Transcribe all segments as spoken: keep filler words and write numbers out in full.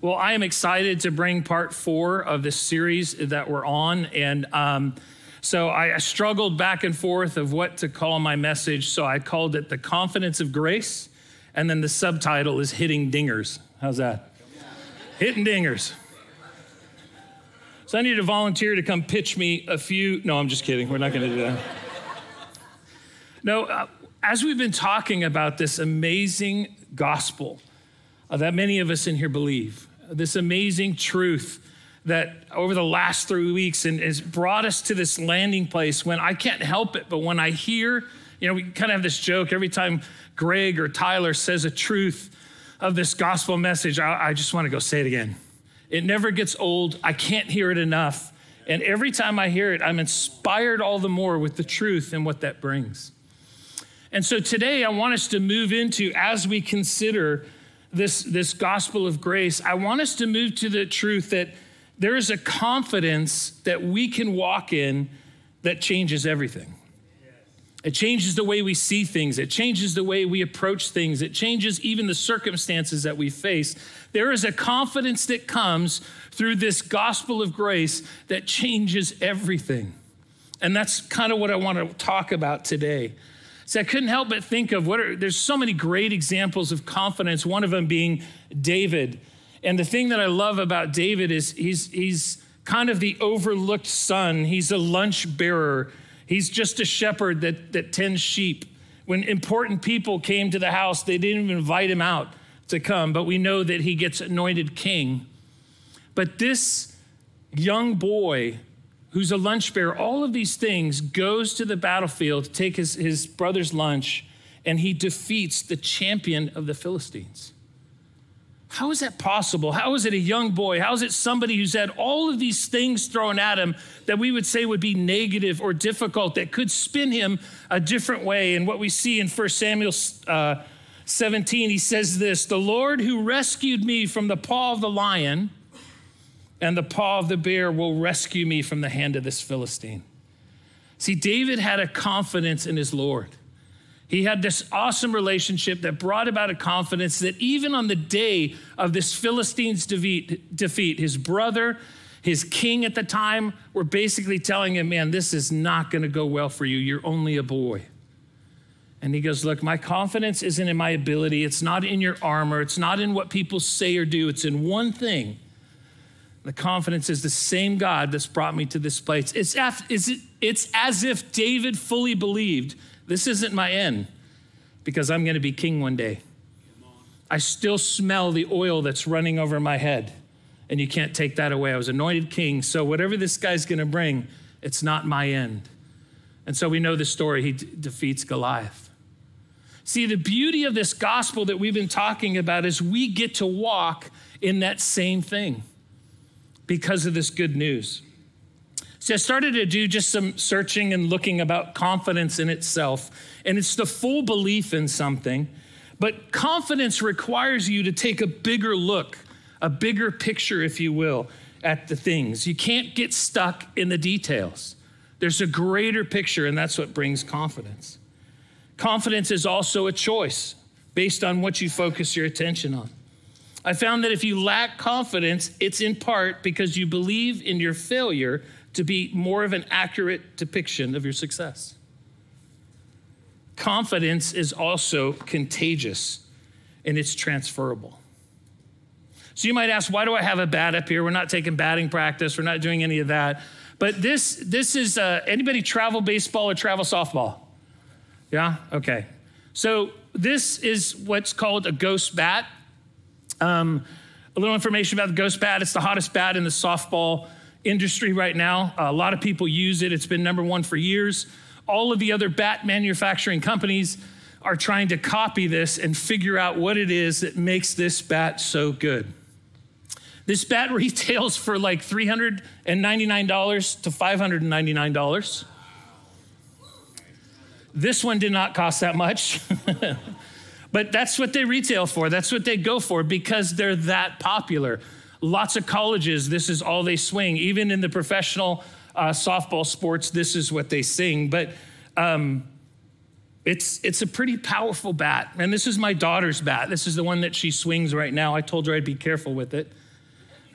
Well, I am excited to bring part four of this series that we're on. And um, so I struggled back and forth of what to call my message. So I called it The Confidence of Grace. And then the subtitle is Hitting Dingers. How's that? Hitting Dingers. So I need a volunteer to come pitch me a few. No, I'm just kidding. We're not going to do that. No, uh, as we've been talking about this amazing gospel uh, that many of us in here believe, this amazing truth that over the last three weeks and has brought us to this landing place when I can't help it, but when I hear, you know, we kind of have this joke every time Greg or Tyler says a truth of this gospel message, I, I just want to go say it again. It never gets old. I can't hear it enough. And every time I hear it, I'm inspired all the more with the truth and what that brings. And so today I want us to move into, as we consider this, this gospel of grace, I want us to move to the truth that there is a confidence that we can walk in that changes everything. It changes the way we see things. It changes the way we approach things. It changes even the circumstances that we face. There is a confidence that comes through this gospel of grace that changes everything. And that's kind of what I want to talk about today. So I couldn't help but think of what are, there's so many great examples of confidence, one of them being David. And the thing that I love about David is he's, he's kind of the overlooked son. He's a lunch bearer. He's just a shepherd that, that tends sheep. When important people came to the house, they didn't even invite him out to come, but we know that he gets anointed king. But this young boy who's a lunch bearer, all of these things, goes to the battlefield to take his, his brother's lunch, and he defeats the champion of the Philistines. How is that possible? How is it a young boy? How is it somebody who's had all of these things thrown at him that we would say would be negative or difficult, that could spin him a different way? And what we see in First Samuel uh, seventeen, he says this, "The Lord who rescued me from the paw of the lion and the paw of the bear will rescue me from the hand of this Philistine." See, David had a confidence in his Lord. He had this awesome relationship that brought about a confidence that even on the day of this Philistine's defeat, defeat, his brother, his king at the time, were basically telling him, man, this is not going to go well for you. You're only a boy. And he goes, look, my confidence isn't in my ability. It's not in your armor. It's not in what people say or do. It's in one thing. The confidence is the same God that's brought me to this place. It's, it's as if David fully believed, this isn't my end because I'm going to be king one day. I still smell the oil that's running over my head, and you can't take that away. I was anointed king, so whatever this guy's going to bring, it's not my end. And so we know the story. He d- defeats Goliath. See, the beauty of this gospel that we've been talking about is we get to walk in that same thing because of this good news. See, I started to do just some searching and looking about confidence in itself, and it's the full belief in something, but confidence requires you to take a bigger look, a bigger picture, if you will, at the things. You can't get stuck in the details. There's a greater picture, and that's what brings confidence. Confidence is also a choice based on what you focus your attention on. I found that if you lack confidence, it's in part because you believe in your failure to be more of an accurate depiction of your success. Confidence is also contagious, and it's transferable. So you might ask, why do I have a bat up here? We're not taking batting practice. We're not doing any of that. But this, this is, uh, anybody travel baseball or travel softball? Yeah? Okay. So this is what's called a ghost bat. Um, a little information about the ghost bat. It's the hottest bat in the softball industry right now. A lot of people use it. It's been number one for years. All of the other bat manufacturing companies are trying to copy this and figure out what it is that makes this bat so good. This bat retails for like three hundred ninety-nine dollars to five hundred ninety-nine dollars. This one did not cost that much. But that's what they retail for. That's what they go for because they're that popular. Lots of colleges, this is all they swing. Even in the professional uh, softball sports, this is what they sing. But um, it's it's a pretty powerful bat. And this is my daughter's bat. This is the one that she swings right now. I told her I'd be careful with it.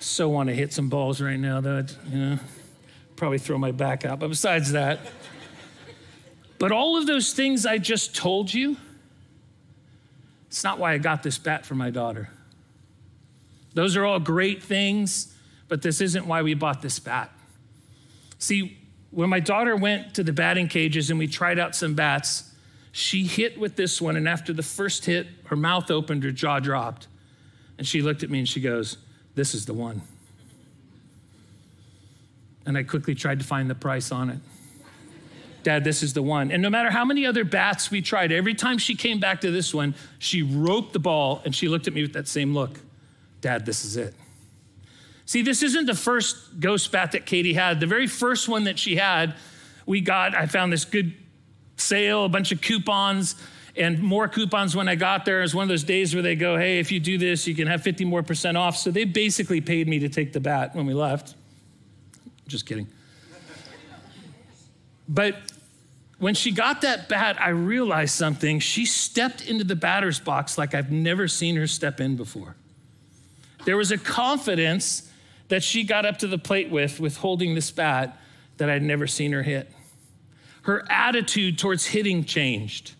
So want to hit some balls right now, though, you know, probably throw my back out. But besides that, but all of those things I just told you, it's not why I got this bat for my daughter. Those are all great things, but this isn't why we bought this bat. See, when my daughter went to the batting cages and we tried out some bats, she hit with this one, and after the first hit, her mouth opened, her jaw dropped, and she looked at me and she goes, "This is the one." And I quickly tried to find the price on it. "Dad, this is the one." And no matter how many other bats we tried, every time she came back to this one, she roped the ball and she looked at me with that same look. "Dad, this is it." See, this isn't the first ghost bat that Katie had. The very first one that she had, we got, I found this good sale, a bunch of coupons, and more coupons when I got there. It was one of those days where they go, "Hey, if you do this, you can have fifty more percent off." So they basically paid me to take the bat when we left. Just kidding. But when she got that bat, I realized something. She stepped into the batter's box like I've never seen her step in before. There was a confidence that she got up to the plate with, with holding this bat, that I'd never seen her hit. Her attitude towards hitting changed.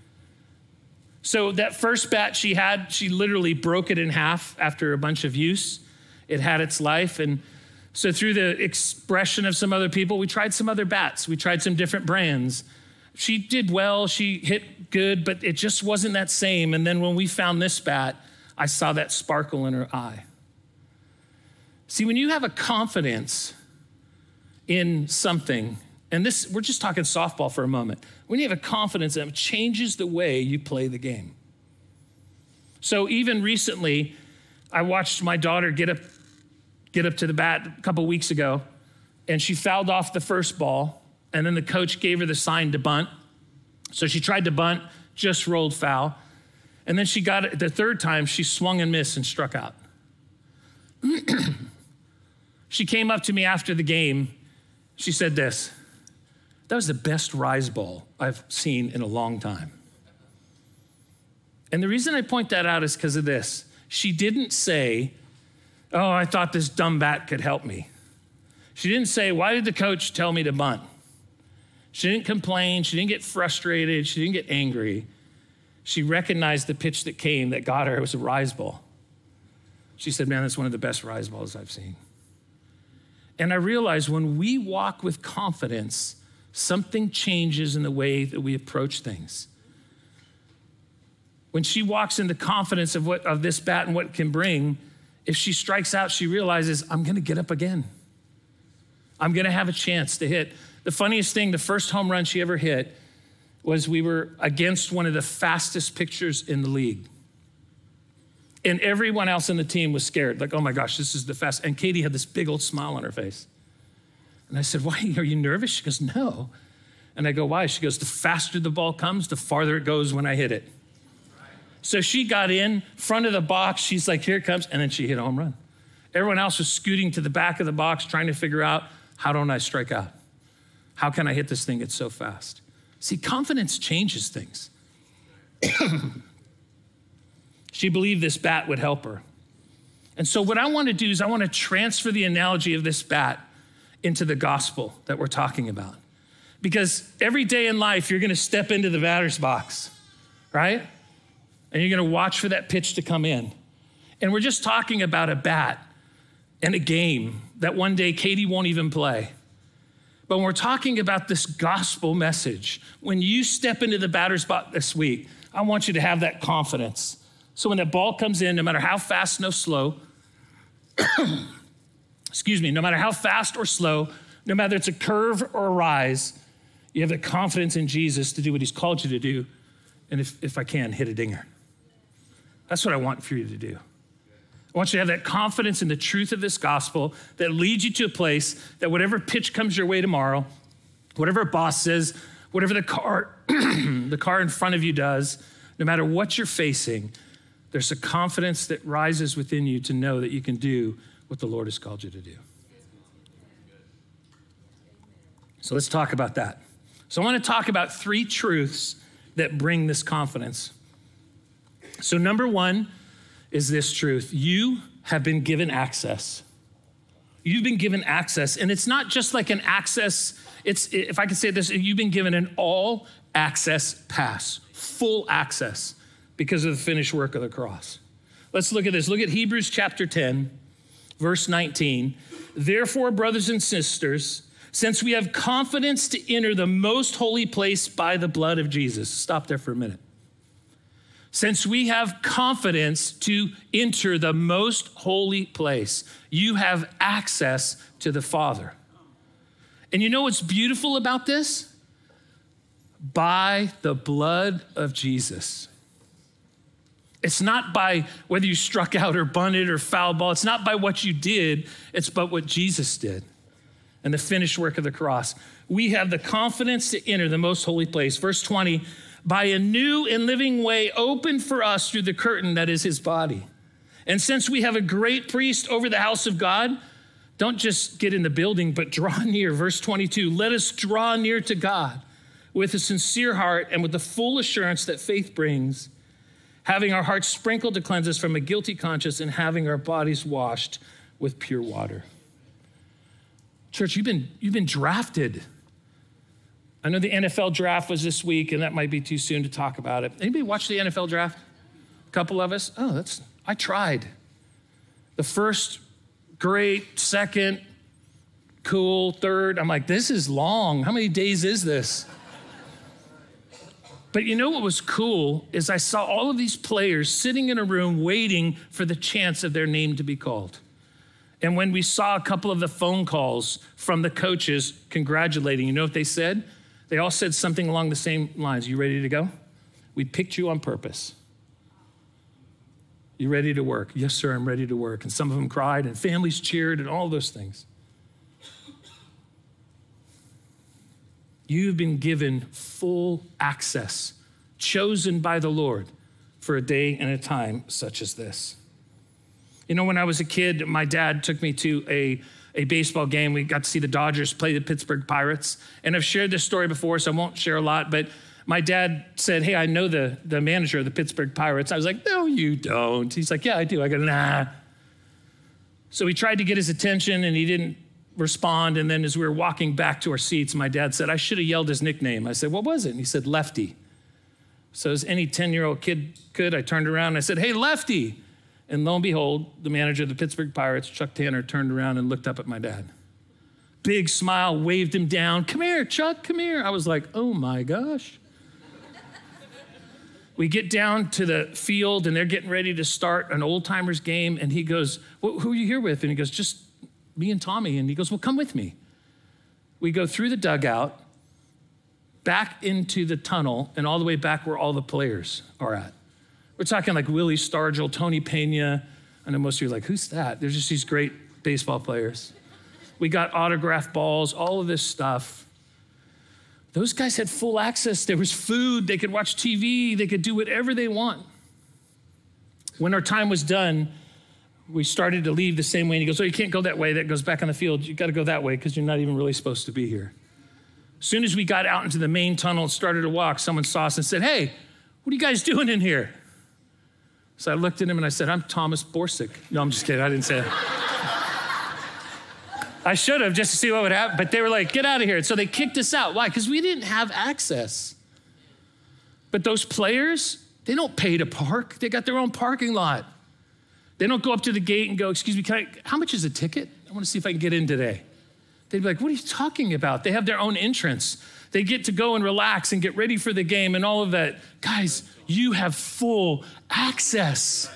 So that first bat she had, she literally broke it in half after a bunch of use. It had its life. And so through the expression of some other people, we tried some other bats. We tried some different brands. She did well, she hit good, but it just wasn't that same. And then when we found this bat, I saw that sparkle in her eye. See, when you have a confidence in something, and this, we're just talking softball for a moment. When you have a confidence, it changes the way you play the game. So even recently, I watched my daughter get up, get up to the bat a couple weeks ago, and she fouled off the first ball, and then the coach gave her the sign to bunt. So she tried to bunt, just rolled foul. And then she got it the third time, she swung and missed and struck out. She came up to me after the game. She said this: "That was the best rise ball I've seen in a long time." And the reason I point that out is because of this. She didn't say, "Oh, I thought this dumb bat could help me." She didn't say, "Why did the coach tell me to bunt?" She didn't complain. She didn't get frustrated. She didn't get angry. She recognized the pitch that came that got her. It was a rise ball. She said, "Man, that's one of the best rise balls I've seen." And I realized when we walk with confidence, something changes in the way that we approach things. When she walks into confidence of what of this bat and what it can bring, if she strikes out, she realizes, I'm gonna get up again. I'm gonna have a chance to hit. The funniest thing, the first home run she ever hit was we were against one of the fastest pitchers in the league. And everyone else in the team was scared, like, oh my gosh, this is the fast. And Katie had this big old smile on her face. And I said, "Why, are you nervous?" She goes, "No." And I go, "Why?" She goes, "The faster the ball comes, the farther it goes when I hit it." So she got in front of the box. She's like, "Here it comes." And then she hit a home run. Everyone else was scooting to the back of the box, trying to figure out, how don't I strike out? How can I hit this thing? It's so fast. See, confidence changes things. She believed this bat would help her. And so what I want to do is I want to transfer the analogy of this bat into the gospel that we're talking about. Because every day in life, you're going to step into the batter's box, right? And you're going to watch for that pitch to come in. And we're just talking about a bat and a game that one day Katie won't even play. But when we're talking about this gospel message, when you step into the batter's box this week, I want you to have that confidence. So when that ball comes in, no matter how fast, no slow, excuse me, no matter how fast or slow, no matter it's a curve or a rise, you have the confidence in Jesus to do what he's called you to do. And if, if I can, hit a dinger. That's what I want for you to do. I want you to have that confidence in the truth of this gospel that leads you to a place that whatever pitch comes your way tomorrow, whatever boss says, whatever the car, the car in front of you does, no matter what you're facing, there's a confidence that rises within you to know that you can do what the Lord has called you to do. So let's talk about that. So I want to talk about three truths that bring this confidence. So number one is this truth: you have been given access. You've been given access, and it's not just like an access. It's, if I could say this, you've been given an all access pass, full access because of the finished work of the cross. Let's look at this. Look at Hebrews chapter ten, verse nineteen. Therefore, brothers and sisters, since we have confidence to enter the most holy place by the blood of Jesus. Stop there for a minute. Since we have confidence to enter the most holy place, you have access to the Father. And you know what's beautiful about this? By the blood of Jesus. It's not by whether you struck out or bunted or foul ball. It's not by what you did. It's by what Jesus did and the finished work of the cross. We have the confidence to enter the most holy place. Verse twenty, by a new and living way opened for us through the curtain that is his body. And since we have a great priest over the house of God, don't just get in the building, but draw near. Verse twenty-two, let us draw near to God with a sincere heart and with the full assurance that faith brings, having our hearts sprinkled to cleanse us from a guilty conscience and having our bodies washed with pure water. Church, you've been, you've been drafted. I know the N F L draft was this week, and that might be too soon to talk about it. Anybody watch the N F L draft? A couple of us? Oh, that's, I tried. The first, great. Second, cool. Third, I'm like, this is long. How many days is this? But you know what was cool is I saw all of these players sitting in a room waiting for the chance of their name to be called. And when we saw a couple of the phone calls from the coaches congratulating, you know what they said? They all said something along the same lines. You ready to go? We picked you on purpose. You ready to work? Yes, sir, I'm ready to work. And some of them cried and families cheered and all those things. You've been given full access, chosen by the Lord for a day and a time such as this. You know, when I was a kid, my dad took me to a, a baseball game. We got to see the Dodgers play the Pittsburgh Pirates. And I've shared this story before, so I won't share a lot. But my dad said, hey, I know the, the manager of the Pittsburgh Pirates. I was like, no, you don't. He's like, yeah, I do. I go, nah. So we tried to get his attention, and he didn't respond. And then as we were walking back to our seats, my dad said, I should have yelled his nickname. I said, what was it? And he said, Lefty. So as any ten-year-old kid could, I turned around and I said, hey, Lefty. And lo and behold, the manager of the Pittsburgh Pirates, Chuck Tanner, turned around and looked up at my dad. Big smile, waved him down. Come here, Chuck, come here. I was like, oh my gosh. We get down to the field and they're getting ready to start an old timers game. And he goes, well, who are you here with? And he goes, just me and Tommy. And he goes, well, come with me. We go through the dugout, back into the tunnel, and all the way back where all the players are at. We're talking like Willie Stargell, Tony Pena. I know most of you are like, who's that? There's just these great baseball players. We got autographed balls, all of this stuff. Those guys had full access. There was food. They could watch T V. They could do whatever they want. When our time was done, we started to leave the same way. And he goes, oh, you can't go that way. That goes back on the field. You got to go that way because you're not even really supposed to be here. As soon as we got out into the main tunnel and started to walk, someone saw us and said, hey, what are you guys doing in here? So I looked at him and I said, I'm Thomas Borsick. No, I'm just kidding. I didn't say that. I should have just to see what would happen. But they were like, get out of here. And so they kicked us out. Why? Because we didn't have access. But those players, they don't pay to park. They got their own parking lot. They don't go up to the gate and go, excuse me, can I, how much is a ticket? I want to see if I can get in today. They'd be like, what are you talking about? They have their own entrance. They get to go and relax and get ready for the game and all of that. Guys, you have full access.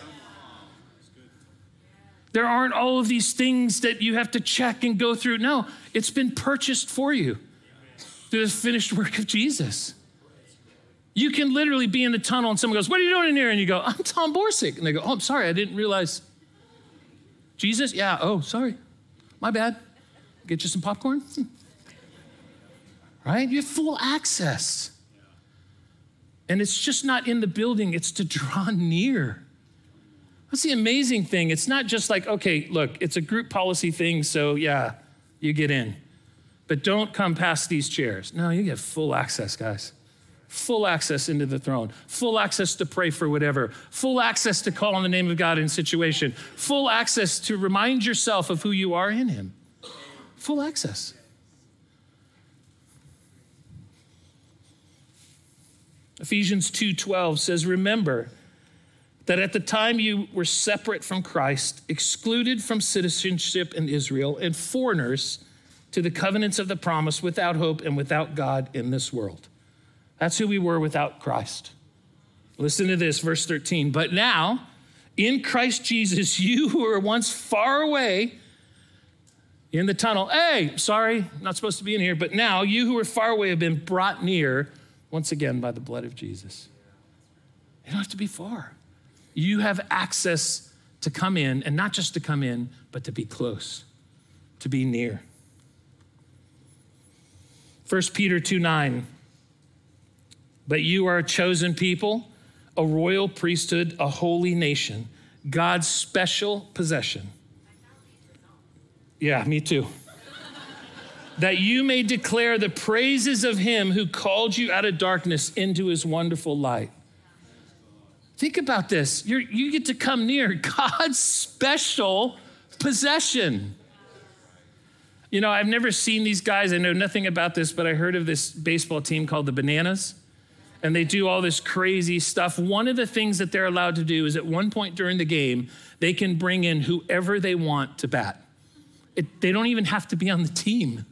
There aren't all of these things that you have to check and go through. No, it's been purchased for you through the finished work of Jesus. You can literally be in the tunnel and someone goes, what are you doing in here? And you go, I'm Tom Borsick. And they go, oh, I'm sorry, I didn't realize. Jesus? Yeah, oh, sorry. My bad. Get you some popcorn? Hmm. Right? You have full access. And it's just not in the building, it's to draw near. That's the amazing thing. It's not just like, okay, look, it's a group policy thing, so yeah, you get in. But don't come past these chairs. No, you get full access, guys. full access into the throne, full access to pray for whatever, full access to call on the name of God in situation, full access to remind yourself of who you are in him. Full access. Ephesians two twelve says, remember that at the time you were separate from Christ, excluded from citizenship in Israel, and foreigners to the covenants of the promise, without hope and without God in this world. That's who we were without Christ. Listen to this, verse thirteen. But now, in Christ Jesus, you who were once far away in the tunnel, hey, sorry, not supposed to be in here, but now you who were far away have been brought near once again by the blood of Jesus. You don't have to be far. You have access to come in, and not just to come in, but to be close, to be near. First Peter two nine, but you are a chosen people, a royal priesthood, a holy nation, God's special possession. Yeah, me too. That you may declare the praises of him who called you out of darkness into his wonderful light. Think about this. You're, you get to come near God's special possession. You know, I've never seen these guys. I know nothing about this, but I heard of this baseball team called the Bananas, and they do all this crazy stuff. One of the things that they're allowed to do is at one point during the game, they can bring in whoever they want to bat. It, they don't even have to be on the team.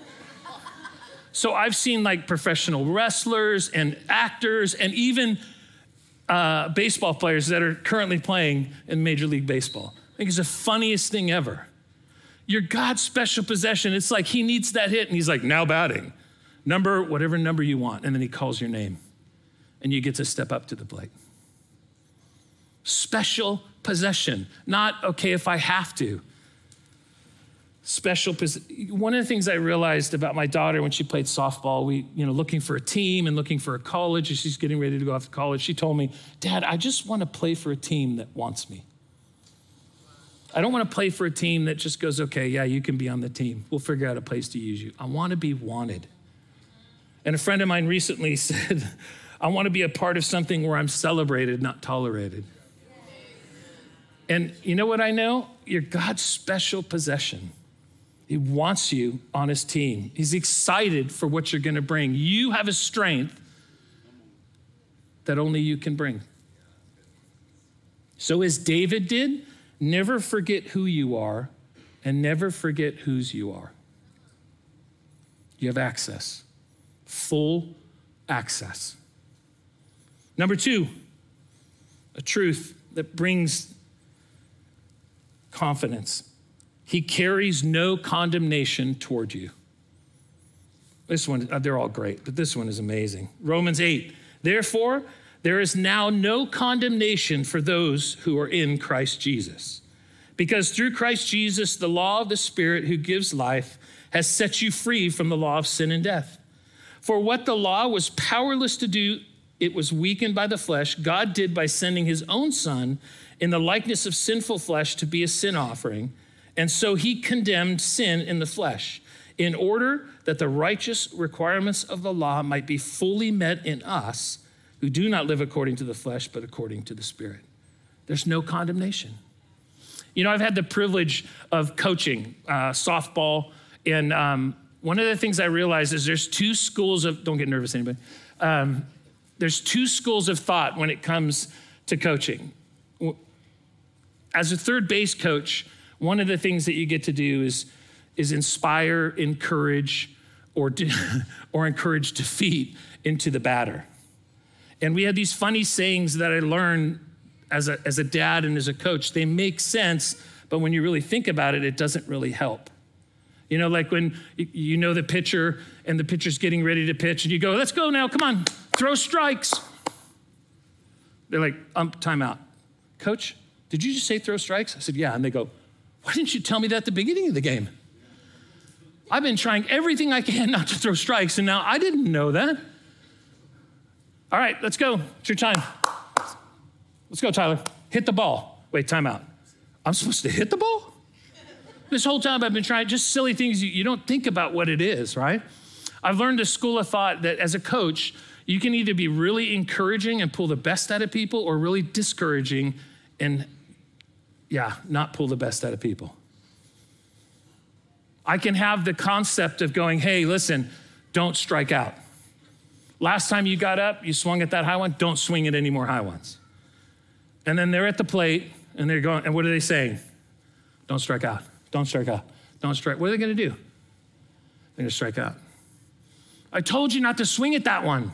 So I've seen like professional wrestlers and actors and even uh, baseball players that are currently playing in Major League Baseball. I think it's the funniest thing ever. You're God's special possession. It's like he needs that hit and he's like, now batting. Number, whatever number you want. And then he calls your name and you get to step up to the plate. Special possession. Not, okay, if I have to. Special possession. One of the things I realized about my daughter when she played softball, we, you know, looking for a team and looking for a college, and she's getting ready to go off to college. She told me, Dad, I just want to play for a team that wants me. I don't want to play for a team that just goes, okay, yeah, you can be on the team. We'll figure out a place to use you. I want to be wanted. And a friend of mine recently said, I want to be a part of something where I'm celebrated, not tolerated. And you know what I know? You're God's special possession. He wants you on his team. He's excited for what you're going to bring. You have a strength that only you can bring. So as David did, never forget who you are and never forget whose you are. You have access, full access. Number two, a truth that brings confidence. He carries no condemnation toward you. This one, they're all great, but this one is amazing. Romans eight, therefore, there is now no condemnation for those who are in Christ Jesus. Because through Christ Jesus, the law of the Spirit who gives life has set you free from the law of sin and death. For what the law was powerless to do, it was weakened by the flesh, God did by sending his own Son in the likeness of sinful flesh to be a sin offering. And so he condemned sin in the flesh in order that the righteous requirements of the law might be fully met in us who do not live according to the flesh, but according to the Spirit. There's no condemnation. You know, I've had the privilege of coaching uh, softball. And um, one of the things I realized is there's two schools of, don't get nervous, anybody. Um, there's two schools of thought when it comes to coaching. As a third base coach, one of the things that you get to do is, is inspire, encourage, or, de- or encourage defeat into the batter. And we had these funny sayings that I learned as a, as a dad and as a coach. They make sense, but when you really think about it, it doesn't really help. You know, like when you know the pitcher and the pitcher's getting ready to pitch and you go, let's go now, come on, throw strikes. They're like, um, timeout. Coach, did you just say throw strikes? I said, yeah. And they go, why didn't you tell me that at the beginning of the game? I've been trying everything I can not to throw strikes, and now I didn't know that. All right, let's go. It's your time. Let's go, Tyler. Hit the ball. Wait, timeout. I'm supposed to hit the ball? This whole time I've been trying just silly things. You, you don't think about what it is, right? I've learned a school of thought that as a coach, You can either be really encouraging and pull the best out of people, or really discouraging and, yeah, not pull the best out of people. I can have the concept of going, hey, listen, don't strike out. Last time you got up, you swung at that high one, don't swing at any more high ones. And then they're at the plate, and they're going, and what are they saying? Don't strike out, don't strike out, don't strike. What are they gonna do? They're gonna strike out. I told you not to swing at that one.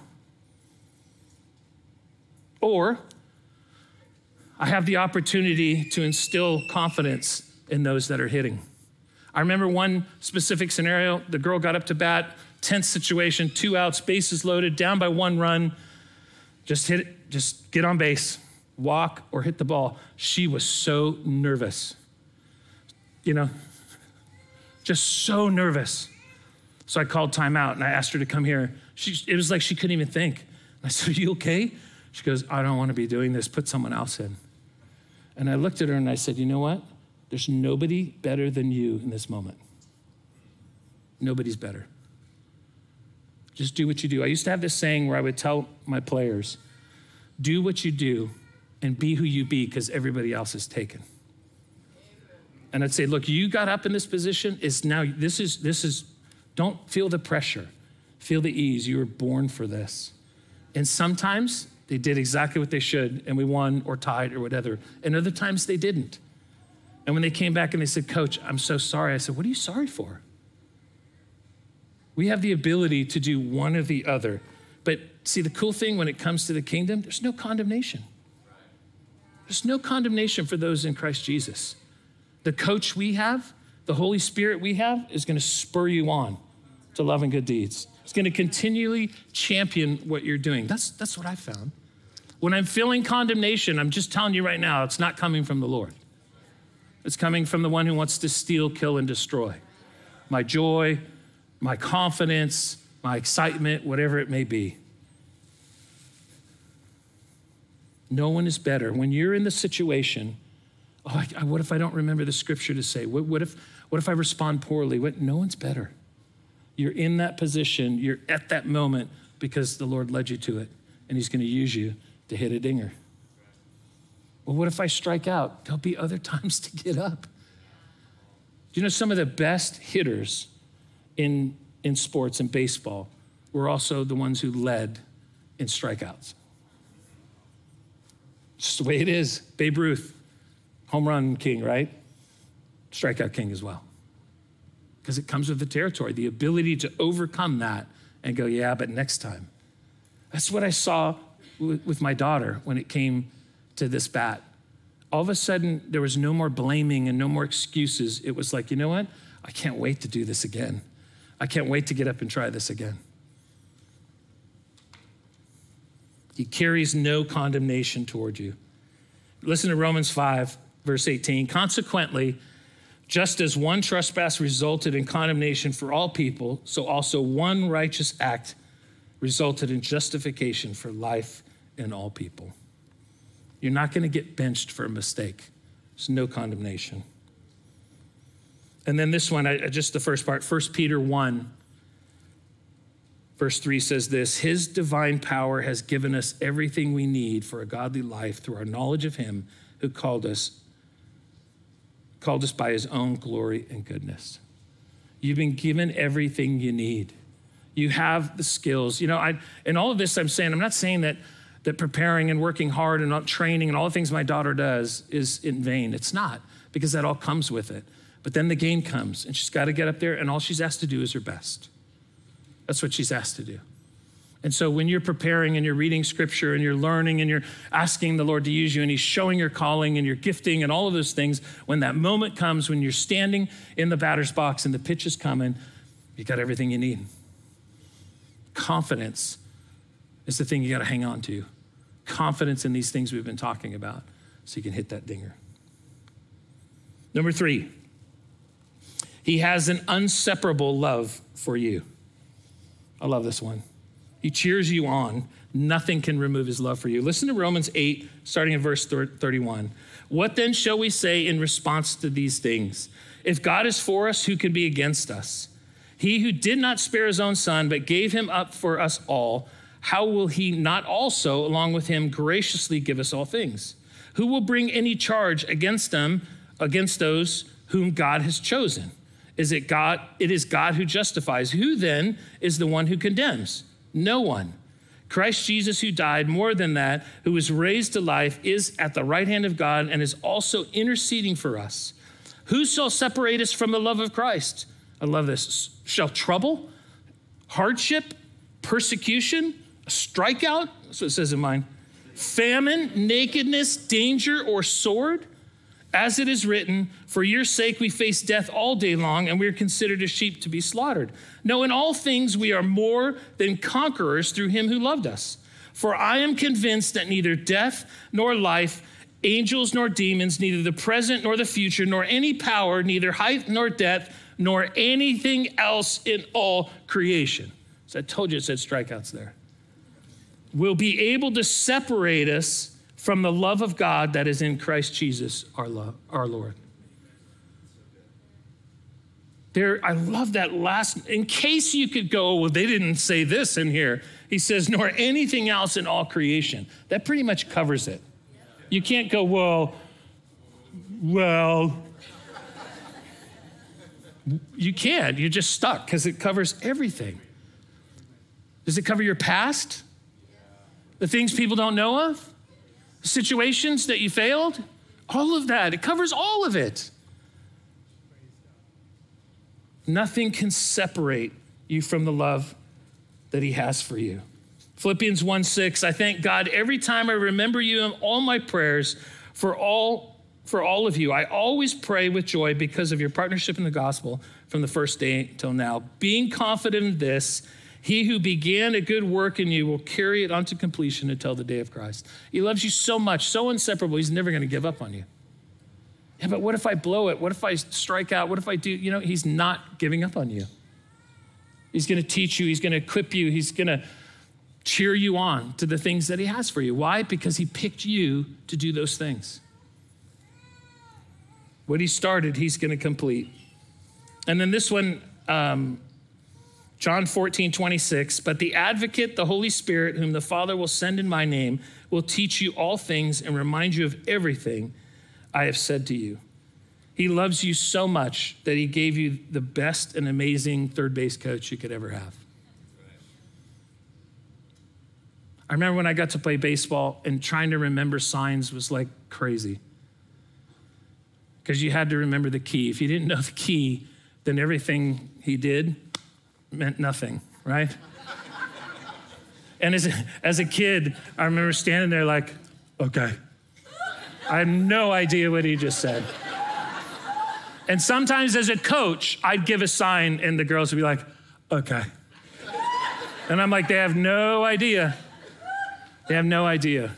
Or I have the opportunity to instill confidence in those that are hitting. I remember one specific scenario, the girl got up to bat, tense situation, two outs, bases loaded, down by one run. Just hit it, just get on base, walk or hit the ball. She was so nervous, you know, just so nervous. So I called timeout and I asked her to come here. She, it was like she couldn't even think. I said, are you okay? She goes, I don't want to be doing this, put someone else in. And I looked at her and I said, you know what? There's nobody better than you in this moment. Nobody's better. Just do what you do. I used to have this saying where I would tell my players, do what you do and be who you be, because everybody else is taken. And I'd say, look, you got up in this position. It's now, this is, this is, don't feel the pressure. Feel the ease. You were born for this. And sometimes they did exactly what they should, and we won or tied or whatever. And other times they didn't. And when they came back and they said, Coach, I'm so sorry. I said, what are you sorry for? We have the ability to do one or the other. But see, the cool thing when it comes to the kingdom, there's no condemnation. There's no condemnation for those in Christ Jesus. The coach we have, the Holy Spirit we have, is going to spur you on to love and good deeds. It's going to continually champion what you're doing. That's, that's what I found. When I'm feeling condemnation, I'm just telling you right now, it's not coming from the Lord. It's coming from the one who wants to steal, kill, and destroy. My joy, my confidence, my excitement, whatever it may be. No one is better. When you're in the situation, oh, I, I, what if I don't remember the scripture to say? What, what if what if I respond poorly? What, no one's better. You're in that position. You're at that moment because the Lord led you to it, and he's going to use you to hit a dinger. Well, what if I strike out? There'll be other times to get up. Do you know some of the best hitters in, in sports and baseball were also the ones who led in strikeouts? It's just the way it is. Babe Ruth, home run king, right? Strikeout king as well. Because it comes with the territory, the ability to overcome that and go, yeah, but next time. That's what I saw with, with my daughter when it came to this bat. All of a sudden, there was no more blaming and no more excuses. It was like, you know what? I can't wait to do this again. I can't wait to get up and try this again. He carries no condemnation toward you. Listen to Romans five, verse eighteen. Consequently, just as one trespass resulted in condemnation for all people, so also one righteous act resulted in justification for life in all people. You're not going to get benched for a mistake. There's no condemnation. And then this one, I, just the first part, First Peter one, verse three says this: his divine power has given us everything we need for a godly life through our knowledge of him who called us, called us by his own glory and goodness. You've been given everything you need. You have the skills. You know, I, in all of this I'm saying, I'm not saying that that preparing and working hard and not training and all the things my daughter does is in vain. It's not, because that all comes with it. But then the game comes and she's got to get up there and all she's asked to do is her best. That's what she's asked to do. And so when you're preparing and you're reading scripture and you're learning and you're asking the Lord to use you and he's showing your calling and your gifting and all of those things, when that moment comes, when you're standing in the batter's box and the pitch is coming, you got everything you need. Confidence is the thing you got to hang on to. Confidence in these things we've been talking about so you can hit that dinger. Number three, he has an inseparable love for you. I love this one. He cheers you on. Nothing can remove his love for you. Listen to Romans eight, starting in verse thirty-one. What then shall we say in response to these things? If God is for us, who can be against us? He who did not spare his own son, but gave him up for us all, how will he not also, along with him, graciously give us all things? Who will bring any charge against them, against those whom God has chosen? Is it God? It is God who justifies. Who then is the one who condemns? No one. Christ Jesus, who died, more than that, who was raised to life, is at the right hand of God and is also interceding for us. Who shall separate us from the love of Christ? I love this. Shall trouble, hardship, persecution, a strikeout? That's what it says in mine. Famine, nakedness, danger, or sword? As it is written, for your sake we face death all day long, and we are considered as sheep to be slaughtered. No, in all things we are more than conquerors through him who loved us. For I am convinced that neither death nor life, angels nor demons, neither the present nor the future, nor any power, neither height nor depth, nor anything else in all creation. So I told you it said strikeouts there. Will be able to separate us from the love of God that is in Christ Jesus, our love, our Lord. There, I love that last, in case you could go, well, they didn't say this in here. He says, nor anything else in all creation. That pretty much covers it. You can't go, well, well. You can't, you're just stuck because it covers everything. Does it cover your past? The things people don't know of? Situations that you failed? All of that. It covers all of it. Nothing can separate you from the love that he has for you. Philippians one six, I thank God every time I remember you in all my prayers for all, for all of you. I always pray with joy because of your partnership in the gospel from the first day till now. Being confident in this, he who began a good work in you will carry it on to completion until the day of Christ. He loves you so much, so inseparable, he's never going to give up on you. Yeah, but what if I blow it? What if I strike out? What if I do? You know, he's not giving up on you. He's going to teach you. He's going to equip you. He's going to cheer you on to the things that he has for you. Why? Because he picked you to do those things. What he started, he's going to complete. And then this one, um, John fourteen twenty-six, but the advocate, the Holy Spirit, whom the Father will send in my name, will teach you all things and remind you of everything I have said to you. He loves you so much that he gave you the best and amazing third base coach you could ever have. I remember when I got to play baseball and trying to remember signs was like crazy. Because you had to remember the key. If you didn't know the key, then everything he did meant nothing, right? And as a, as a kid, I remember standing there like, okay. I have no idea what he just said. And sometimes as a coach, I'd give a sign and the girls would be like, okay. And I'm like, they have no idea. They have no idea.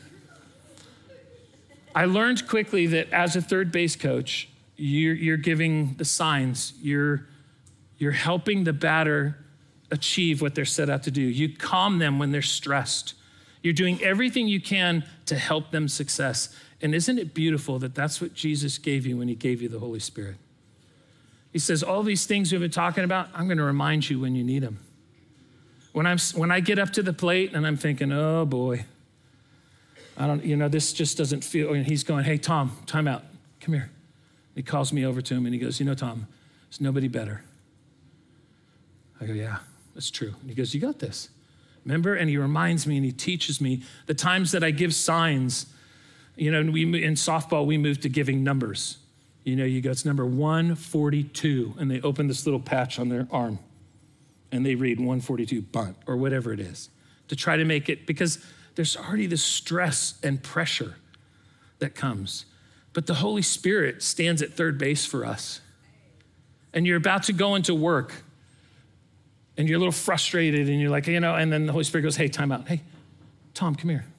I learned quickly that as a third base coach, you're, you're giving the signs. You're, you're helping the batter achieve what they're set out to do. You calm them when they're stressed. You're doing everything you can to help them success. And isn't it beautiful that that's what Jesus gave you when he gave you the Holy Spirit? He says, all these things we've been talking about, I'm going to remind you when you need them. When I'm when I get up to the plate and I'm thinking, oh boy, I don't, you know, this just doesn't feel, and he's going, hey, Tom, time out, come here. He calls me over to him and he goes, you know, Tom, there's nobody better. I go, yeah, that's true. And he goes, you got this. Remember? And he reminds me and he teaches me the times that I give signs. You know, we in softball, we moved to giving numbers. You know, you go, it's number one forty-two, and they open this little patch on their arm, and they read one forty-two bunt, or whatever it is, to try to make it, because there's already this stress and pressure that comes. But the Holy Spirit stands at third base for us. And you're about to go into work, and you're a little frustrated, and you're like, you know, and then the Holy Spirit goes, hey, time out. Hey, Tom, come here.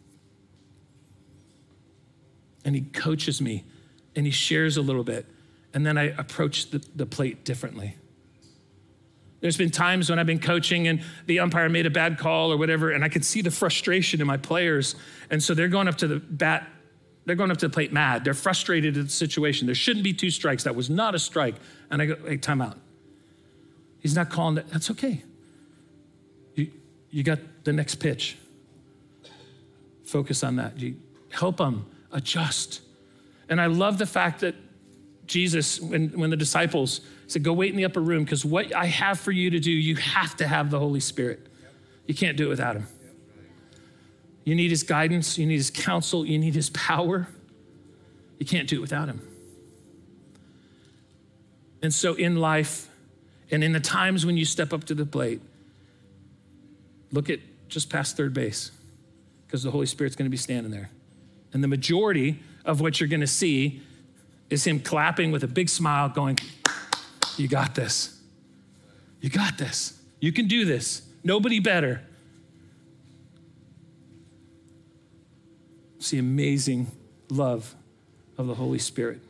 And he coaches me, and he shares a little bit, and then I approach the, the plate differently. There's been times when I've been coaching and the umpire made a bad call or whatever, and I could see the frustration in my players, and so they're going up to the bat, they're going up to the plate mad. They're frustrated at the situation. There shouldn't be two strikes. That was not a strike. And I go, hey, time out. He's not calling that. That's okay. You, You got the next pitch. Focus on that. You help them adjust. And I love the fact that Jesus, when, when the disciples said, go wait in the upper room, because what I have for you to do, you have to have the Holy Spirit. You can't do it without him. You need his guidance. You need his counsel. You need his power. You can't do it without him. And so in life, and in the times when you step up to the plate, look at just past third base, because the Holy Spirit's going to be standing there. And the majority of what you're going to see is him clapping with a big smile going, you got this. You got this. You can do this. Nobody better. It's the amazing love of the Holy Spirit.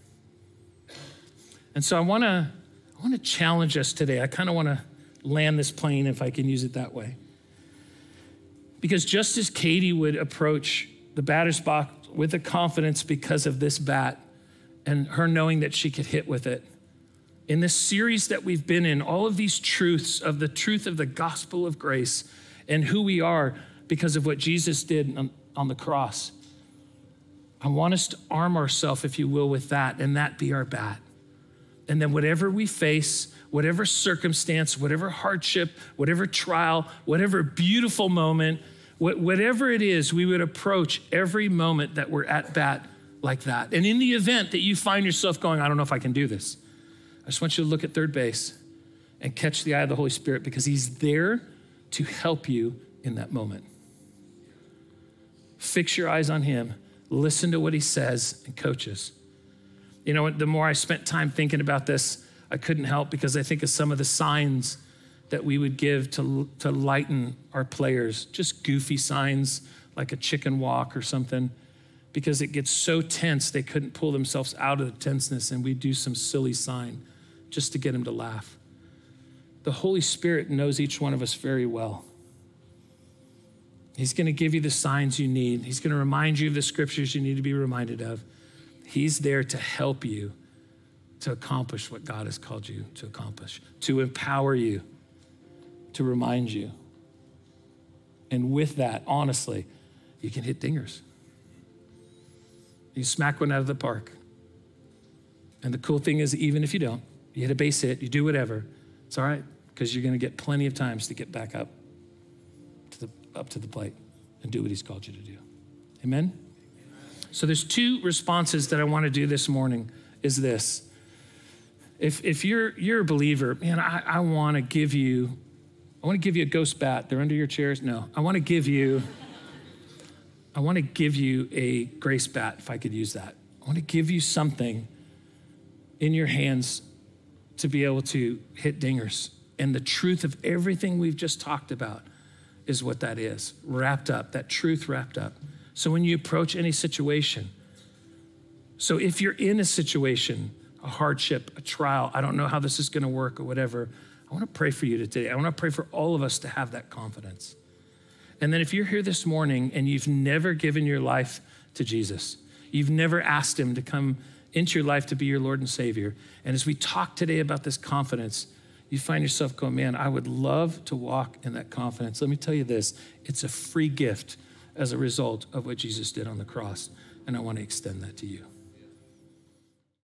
And so I want to I want to challenge us today. I kind of want to land this plane, if I can use it that way. Because just as Katie would approach the batter's box with a confidence because of this bat and her knowing that she could hit with it, in this series that we've been in, all of these truths of the truth of the gospel of grace and who we are because of what Jesus did on, on the cross, I want us to arm ourselves, if you will, with that, and that be our bat. And then whatever we face, whatever circumstance, whatever hardship, whatever trial, whatever beautiful moment, whatever it is, we would approach every moment that we're at bat like that. And in the event that you find yourself going, I don't know if I can do this, I just want you to look at third base and catch the eye of the Holy Spirit, because he's there to help you in that moment. Fix your eyes on him. Listen to what he says and coaches. You know, the more I spent time thinking about this, I couldn't help, because I think of some of the signs that we would give to, to lighten our players, just goofy signs like a chicken walk or something, because it gets so tense they couldn't pull themselves out of the tenseness, and we'd do some silly sign just to get them to laugh. The Holy Spirit knows each one of us very well. He's going to give you the signs you need. He's going to remind you of the scriptures you need to be reminded of. He's there to help you to accomplish what God has called you to accomplish, to empower you, to remind you. And with that, honestly, you can hit dingers. You smack one out of the park. And the cool thing is, even if you don't, you hit a base hit, you do whatever, it's all right, because you're going to get plenty of times to get back up to the up to the plate and do what he's called you to do. Amen? So there's two responses that I want to do this morning is this. If if you're you're a believer, man, I, I want to give you, I want to give you a ghost bat. They're under your chairs. No, I want to give you, I want to give you a grace bat, if I could use that. I want to give you something in your hands to be able to hit dingers. And the truth of everything we've just talked about is what that is, wrapped up, that truth wrapped up. So when you approach any situation, so if you're in a situation, a hardship, a trial, I don't know how this is going to work or whatever, I want to pray for you today. I want to pray for all of us to have that confidence. And then if you're here this morning and you've never given your life to Jesus, you've never asked him to come into your life to be your Lord and Savior, and as we talk today about this confidence, you find yourself going, man, I would love to walk in that confidence. Let me tell you this, it's a free gift as a result of what Jesus did on the cross, and I want to extend that to you.